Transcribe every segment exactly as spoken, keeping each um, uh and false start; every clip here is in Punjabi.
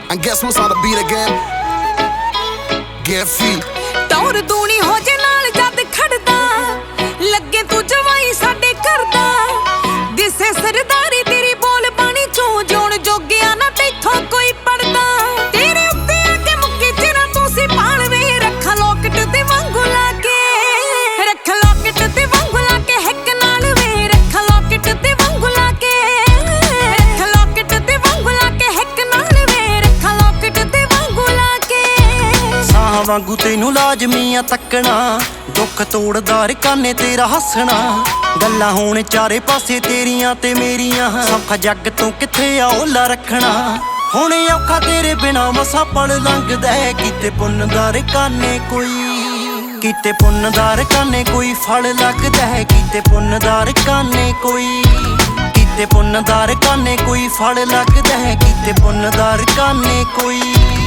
And guess who's on the beat again? Get free. ਤੌਰ ਦੂਣੀ ਹੋ ਜੇ ਨਾਲ ਜਦ ਖੜਦਾ, ਲੱਗੇ ਤੂੰ ਜਵਾਈ ਸਾਡੇ ਘਰ ਦਾ। ਦਿਸੇ ਸਰਦਾਰੀ ਤੇਰੀ ਬੋਲ ਬਾਣੀ ਚੋਂ, ਜਿਉਣ ਜੋਗਿਆ ਨਾ ਤੈਥੋਂ ਕੋਈ ਪੜਦਾ। ਤੇਰੇ ਉੱਤੇ ਆ ਕੇ ਮੁੱਕੀ ਚਿਰਾਂ ਤੂੰ ਸੀ ਪਾਲਵੇ, ਰੱਖਾਂ ਲੋਕਟ ਤੇ ਵਾਂਗੂ ਲਾ ਕੇ, ਰੱਖਾਂ ਲੋਕਟ ਤੇ ਵਾਂਗੂ ਲਾ ਕੇ ਹਿੱਕ ਨਾਲ ਵੇ, ਰੱਖਾਂ ਲੋਕਟ ਤੇ ਵਾਂਗੂ ਲਾ ਕੇ, ਰੱਖਾਂ ਲੋਕਟ ਤੇ ਵਾਂਗੂ ਲਾ ਕੇ ਹਿੱਕ ਨਾਲ ਵੇ, ਰੱਖਾਂ ਲੋਕਟ ਤੇ ਵਾਂਗੂ ਲਾ ਕੇ। ਸਾਹਾਂ ਵਾਂਗੂ ਤੈਨੂੰ ਲਾਜ਼ਮੀ ਆ ਤੱਕਣਾ, ਦੁੱਖ ਤੋੜਦਾ ਰਕਾਨੇ ਤੇਰਾ ਹੱਸਣਾ। ਗੱਲਾਂ ਹੋਣ ਚਾਰੇ ਪਾਸੇ ਤੇਰੀਆਂ ਤੇ ਮੇਰੀਆਂ, ਸੌਖਾ ਜੱਗ ਤੋਂ ਕਿੱਥੇ ਆ ਓਲਾ ਰੱਖਣਾ। ਹੁਣ ਔਖਾ ਤੇਰੇ ਬਿਨਾ ਮਸਾ ਪਲ ਲੰਘਦਾ, ਕਿਤੇ ਪੁੰਨ ਦਾ ਰਕਾਨੇ ਕੋਈ, ਕਿਤੇ ਪੁੰਨ ਦਾ ਰਕਾਨੇ ਕੋਈ ਫਲ ਲੱਗਦਾ, ਕਿਤੇ ਪੁੰਨ ਦਾ ਰਕਾਨੇ ਕੋਈ, ਕਿਤੇ ਪੁੰਨ ਦਾ ਰਕਾਨੇ ਕੋਈ ਫਲ ਲੱਗਦਾ, ਕਿਤੇ ਪੁੰਨ ਦਾ ਰਕਾਨੇ ਕੋਈ।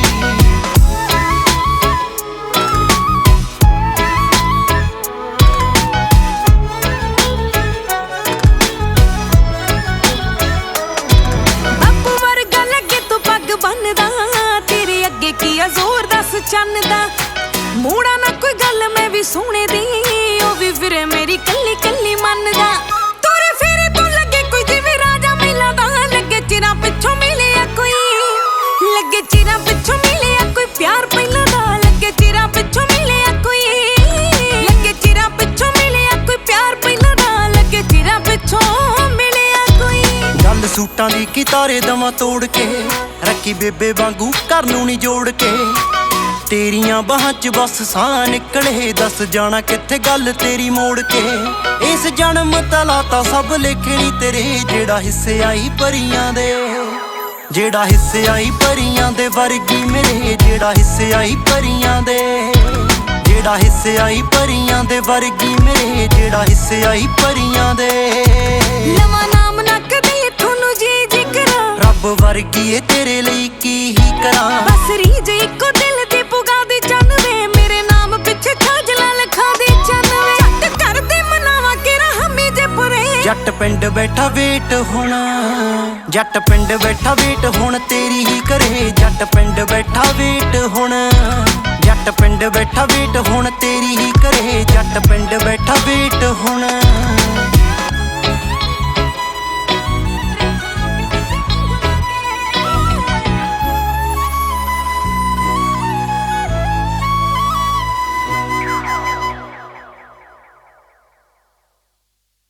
ਤੇਰੇ ਅੱਗੇ ਕੀ ਆ ਜ਼ੋਰ ਦੱਸ ਚੰਨ ਦਾ, ਮੂੜਾ ਨਾ ਕੋਈ ਗੱਲ ਮੈਂ ਵੀ ਸੋਹਣੇ ਦੀ, ਉਹ ਵੀ ਫਿਰੇ ਮੇਰੀ ਕੱਲੀ ਕੱਲੀ ਮੰਨਦਾ। ਤੋਰੇ ਫੇਰੇ ਤੋਂ ਲੱਗੇ ਕੋਈ ਜਿਵੇਂ ਰਾਜਾ ਮਹਿਲਾ ਦਾ, ਲੱਗੇ ਚਿਰਾਂ ਪਿੱਛੋਂ ਮਿਲਿਆ ਕੋਈ, ਲੱਗੇ ਚਿਰਾਂ ਪਿੱਛੋਂ ਮਿਲਿਆ ਕੋਈ ਪਿਆਰ ਪਹਿਲਾਂ ਦਾ, ਲੱਗੇ ਚਿਰਾਂ ਪਿੱਛੋਂ ਮਿਲਿਆ ਕੋਈ, ਲੱਗੇ ਚਿਰਾਂ ਪਿੱਛੋਂ ਮਿਲਿਆ ਕੋਈ ਪਿਆਰ ਪਹਿਲਾਂ ਦਾ, ਲੱਗੇ ਚਿਰਾਂ ਪਿੱਛੋਂ ਮਿਲਿਆ ਕੋਈ। ਗੱਲ ਸੂਟਾਂ ਦੀ ਕੀ ਤਾਰੇ ਦਵਾਂ ਤੋੜ ਕੇ, ਰੱਖੀ ਬੇਬੇ ਵਾਂਗੂ ਘਰ ਨੂੰ ਨੀ ਜੋੜ ਕੇ। ਤੇਰੀਆਂ ਬਾਹਾਂ 'ਚ ਬਸ ਸਾਹ ਨਿਕਲੇ, ਦੱਸ ਜਾਣਾ ਕਿੱਥੇ ਗੱਲ ਤੇਰੀ ਮੋੜ ਕੇ। ਇਸ ਜਨਮ ਤਲਾ ਤਾਂ ਸਭ ਲਿਖਣੀ ਤੇਰੇ, ਜਿਹੜਾ ਹਿੱਸੇ ਆਈ ਪਰੀਆਂ ਦੇ, ਜਿਹੜਾ ਹਿੱਸੇ ਆਈ ਪਰੀਆਂ ਦੇ ਵਰਗੀ ਮੇਰੇ, ਜਿਹੜਾ ਹਿੱਸੇ ਆਈ ਪਰੀਆਂ ਦੇ, ਜਿਹੜਾ ਹਿੱਸੇ ਆਈ ਪਰੀਆਂ ਦੇ ਵਰਗੀ ਮੇਰੇ, ਜਿਹੜਾ ਹਿੱਸੇ ਆਈ ਪਰੀਆਂ ਦੇ। ਨਵਾਂ ਨਾਮ ਨਾ ਕਦੇ ਤੁਹਾਨੂੰ ਜੀ ਜ਼ਿਕਰ, ਰੱਬ ਵਰਗੀ ਏ ਤੇਰੇ ਲਈ ਕੀ ਹੀ ਕਰਾਂ। ਬਸ ਰੀਝ ਇੱਕੋ ਦਿਲ ਦੀ ਪੁਗਾ ਦੀ ਚੰਨ ਵੇ, ਮੇਰੇ ਨਾਮ ਪਿੱਛੇ ਖਾਜਲਾਂ ਲਿਖਾ ਦੀ ਚੰਨ ਵੇ। ਜੱਟ ਕਰਦੇ ਮਨਾਵਾ ਕਿਰਾ ਹਮੀ ਜੇ ਪੁਰੇ, ਜੱਟ ਪਿੰਡ ਬੈਠਾ ਵੇਟ ਹੁਣ, ਜੱਟ ਪਿੰਡ ਬੈਠਾ ਵੇਟ ਹੁਣ ਤੇਰੀ ਹੀ ਕਰੇ। ਜੱਟ ਪਿੰਡ ਬੈਠਾ ਵੇਟ ਹੁਣ, ਜੱਟ ਪਿੰਡ ਬੈਠਾ ਵੇਟ ਹੁਣ ਤੇਰੀ ਹੀ ਕਰੇ। ਜੱਟ ਪਿੰਡ ਬੈਠਾ